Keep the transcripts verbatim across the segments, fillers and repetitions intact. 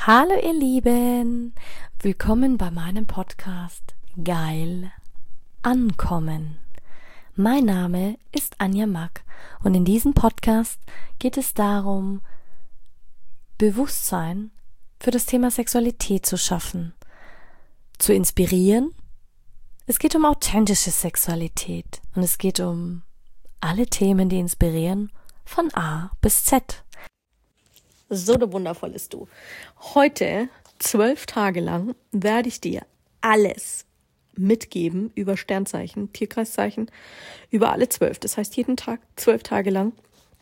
Hallo ihr Lieben, willkommen bei meinem Podcast Geil Ankommen. Mein Name ist Anja Mack und in diesem Podcast geht es darum, Bewusstsein für das Thema Sexualität zu schaffen, zu inspirieren. Es geht um authentische Sexualität und es geht um alle Themen, die inspirieren, von A bis Z. So wundervoll ist du. Heute, zwölf Tage lang, werde ich dir alles mitgeben über Sternzeichen, Tierkreiszeichen, über alle zwölf. Das heißt, jeden Tag, zwölf Tage lang,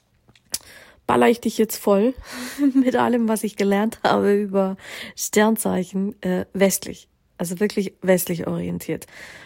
baller ich dich jetzt voll mit allem, was ich gelernt habe über Sternzeichen äh, westlich. Also wirklich westlich orientiert.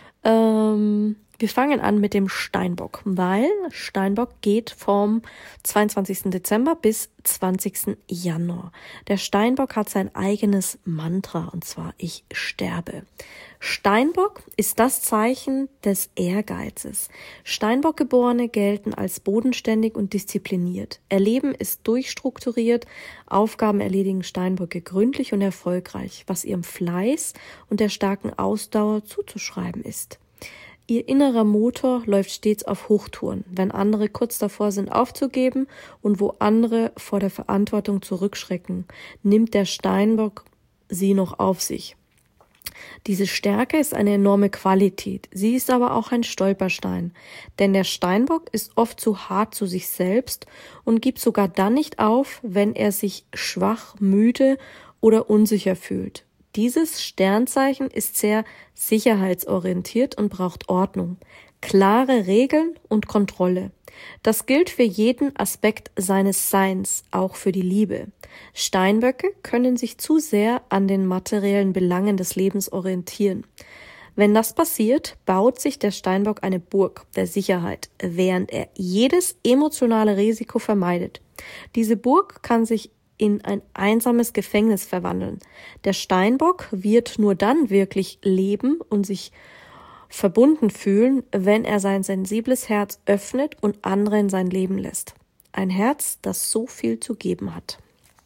Ähm... Wir fangen an mit dem Steinbock, weil Steinbock geht vom zweiundzwanzigsten Dezember bis zwanzigsten Januar. Der Steinbock hat sein eigenes Mantra, und zwar ich sterbe. Steinbock ist das Zeichen des Ehrgeizes. Steinbock-Geborene gelten als bodenständig und diszipliniert. Ihr Leben ist durchstrukturiert, Aufgaben erledigen Steinböcke gründlich und erfolgreich, was ihrem Fleiß und der starken Ausdauer zuzuschreiben ist. Ihr innerer Motor läuft stets auf Hochtouren, wenn andere kurz davor sind aufzugeben und wo andere vor der Verantwortung zurückschrecken, nimmt der Steinbock sie noch auf sich. Diese Stärke ist eine enorme Qualität, sie ist aber auch ein Stolperstein, denn der Steinbock ist oft zu hart zu sich selbst und gibt sogar dann nicht auf, wenn er sich schwach, müde oder unsicher fühlt. Dieses Sternzeichen ist sehr sicherheitsorientiert und braucht Ordnung, klare Regeln und Kontrolle. Das gilt für jeden Aspekt seines Seins, auch für die Liebe. Steinböcke können sich zu sehr an den materiellen Belangen des Lebens orientieren. Wenn das passiert, baut sich der Steinbock eine Burg der Sicherheit, während er jedes emotionale Risiko vermeidet. Diese Burg kann sich in ein einsames Gefängnis verwandeln. Der Steinbock wird nur dann wirklich leben und sich verbunden fühlen, wenn er sein sensibles Herz öffnet und andere in sein Leben lässt. Ein Herz, das so viel zu geben hat.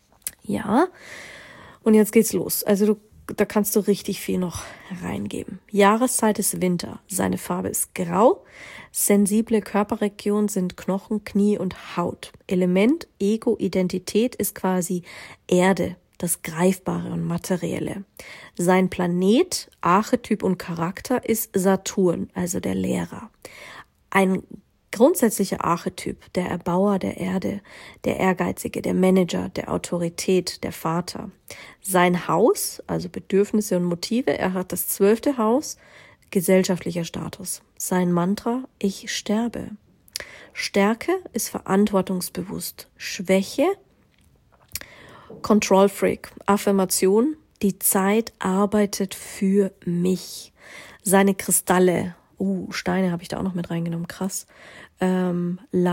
Ja, und jetzt geht's los. Also du, da kannst du richtig viel noch reingeben. Jahreszeit ist Winter. Seine Farbe ist grau. Sensible Körperregionen sind Knochen, Knie und Haut. Element, Ego, Identität ist quasi Erde, das Greifbare und Materielle. Sein Planet, Archetyp und Charakter ist Saturn, also der Lehrer. Ein grundsätzlicher Archetyp, der Erbauer der Erde, der Ehrgeizige, der Manager, der Autorität, der Vater. Sein Haus, also Bedürfnisse und Motive, er hat das zwölfte Haus, gesellschaftlicher Status. Sein Mantra, ich sterbe. Stärke ist verantwortungsbewusst. Schwäche, Control Freak. Affirmation, die Zeit arbeitet für mich. Seine Kristalle, uh, Steine habe ich da auch noch mit reingenommen, krass. Ähm,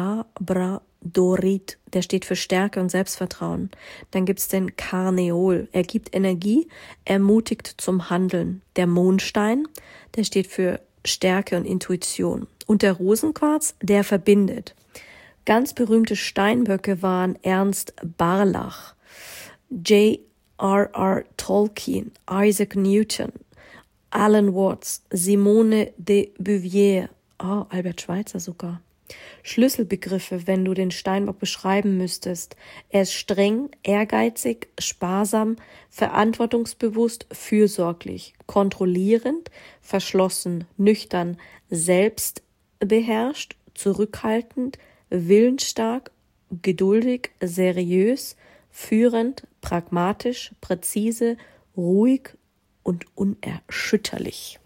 Labradorit, der steht für Stärke und Selbstvertrauen. Dann gibt's den Karneol, er gibt Energie, ermutigt zum Handeln. Der Mondstein, der steht für Stärke und Intuition. Und der Rosenquarz, der verbindet. Ganz berühmte Steinböcke waren Ernst Barlach, J R R Tolkien, Isaac Newton, Alan Watts, Simone de Beauvoir, oh, Albert Schweitzer sogar. Schlüsselbegriffe, wenn du den Steinbock beschreiben müsstest. Er ist streng, ehrgeizig, sparsam, verantwortungsbewusst, fürsorglich, kontrollierend, verschlossen, nüchtern, selbstbeherrscht, zurückhaltend, willensstark, geduldig, seriös, führend, pragmatisch, präzise, ruhig und unerschütterlich.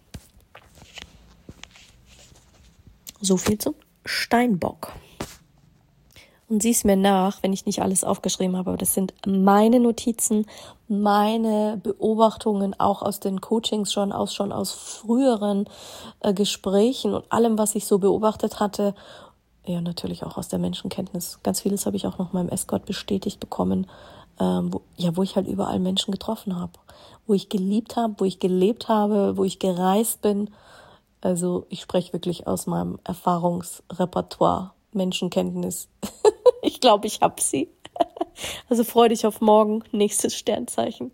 So viel zum Steinbock. Und sieh's mir nach, wenn ich nicht alles aufgeschrieben habe, aber das sind meine Notizen, meine Beobachtungen auch aus den Coachings schon aus schon aus früheren äh, Gesprächen und allem, was ich so beobachtet hatte. Ja, natürlich auch aus der Menschenkenntnis. Ganz vieles habe ich auch noch meinem Escort bestätigt bekommen, ähm, wo, ja, wo ich halt überall Menschen getroffen habe, wo ich geliebt habe, wo ich gelebt habe, wo ich gereist bin. Also ich spreche wirklich aus meinem Erfahrungsrepertoire, Menschenkenntnis. Ich glaube, ich habe sie. Also freu dich auf morgen, nächstes Sternzeichen.